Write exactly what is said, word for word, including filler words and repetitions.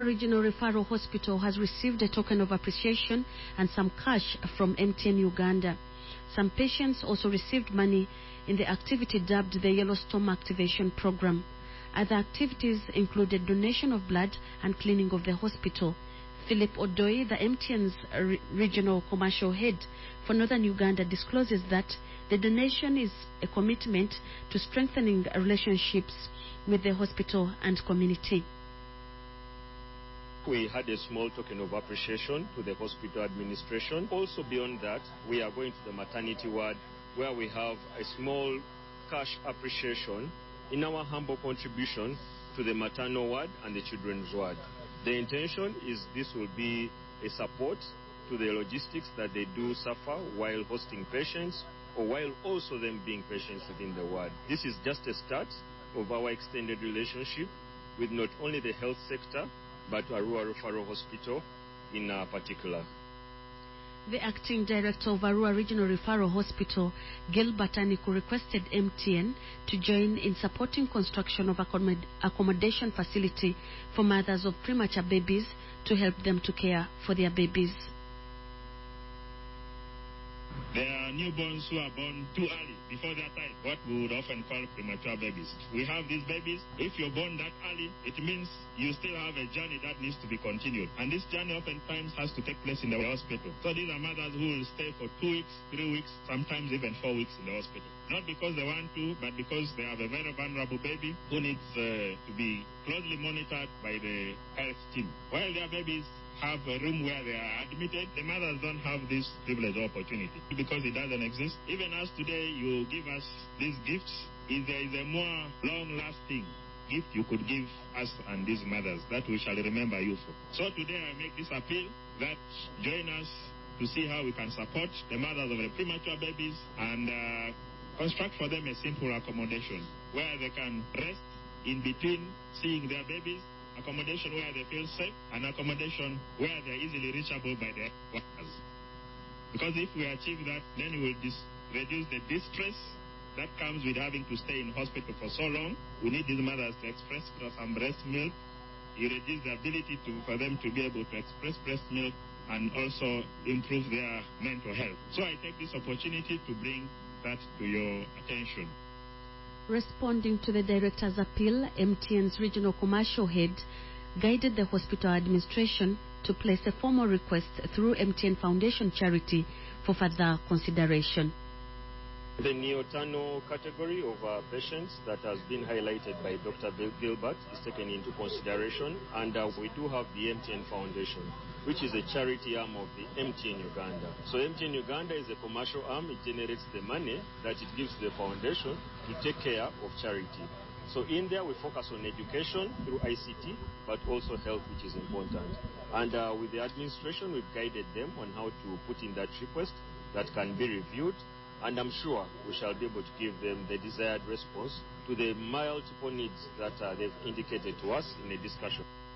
Regional Referral Hospital has received a token of appreciation and some cash from M T N Uganda. Some patients also received money in the activity dubbed the Yellowstone Activation Program. Other activities included donation of blood and cleaning of the hospital. Philip Odoi, the M T N's re regional commercial head for Northern Uganda, discloses that the donation is a commitment to strengthening relationships with the hospital and community. We had a small token of appreciation to the hospital administration. Also beyond that, we are going to the maternity ward where we have a small cash appreciation in our humble contribution to the maternal ward and the children's ward. The intention is this will be a support to the logistics that they do suffer while hosting patients or while also them being patients within the ward. This is just a start of our extended relationship with not only the health sector but Arua Referral Hospital in uh, particular. The acting director of Arua Regional Referral Hospital, Gilbert Aniku, requested M T N to join in supporting construction of accommod accommodation facility for mothers of premature babies to help them to care for their babies. There are newborns who are born too early, before their time, what we would often call premature babies. We have these babies. If you're born that early, it means you still have a journey that needs to be continued. And this journey oftentimes has to take place in the hospital. So these are mothers who will stay for two weeks, three weeks, sometimes even four weeks in the hospital. Not because they want to, but because they have a very vulnerable baby who needs uh, to be closely monitored by the health team. While their babies have a room where they are admitted, the mothers don't have this privilege or opportunity because it doesn't exist. Even as today you give us these gifts, if there is a more long-lasting gift you could give us and these mothers that we shall remember you for. So today I make this appeal that join us to see how we can support the mothers of the premature babies and uh, construct for them a simple accommodation where they can rest in between seeing their babies, accommodation where they feel safe, and accommodation where they're easily reachable by their workers. Because if we achieve that, then we will reduce the distress that comes with having to stay in hospital for so long. We need these mothers to express some breast milk. You reduce the ability to, for them to be able to express breast milk and also improve their mental health. So I take this opportunity to bring that to your attention. Responding to the director's appeal, M T N's regional commercial head guided the hospital administration to place a formal request through M T N Foundation charity for further consideration. The neonatal category of uh, patients that has been highlighted by Doctor Gilbert is taken into consideration, and uh, we do have the M T N Foundation, which is a charity arm of the M T N Uganda. So M T N Uganda is a commercial arm. It generates the money that it gives to the foundation to take care of charity. So in there we focus on education through I C T, but also health, which is important. And uh, with the administration, we've guided them on how to put in that request that can be reviewed. And I'm sure we shall be able to give them the desired response to the multiple needs that uh, they've indicated to us in a discussion.